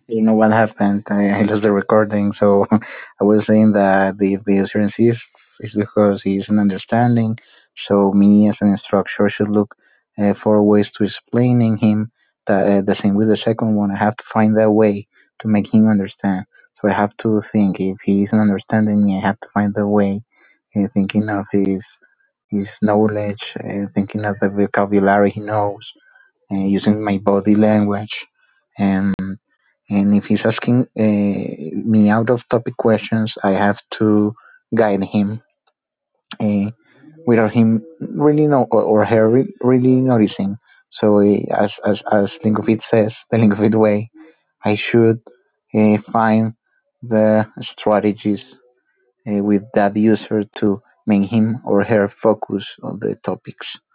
You know what happened? I lost the recording. So I was saying that if the user insists, it's because he isn't understanding. So me as an instructor should look for ways to explaining him. That the same with the second one. I have to find that way to make him understand. So I have to think if he isn't understanding me, I have to find the way. Thinking of his knowledge, thinking of the vocabulary he knows, using my body language, and if he's asking me out of topic questions, I have to guide him without him really know or her really noticing. So as Lingofit says, the Lingofit way, I should find the strategies with that user to make him or her focus on the topics.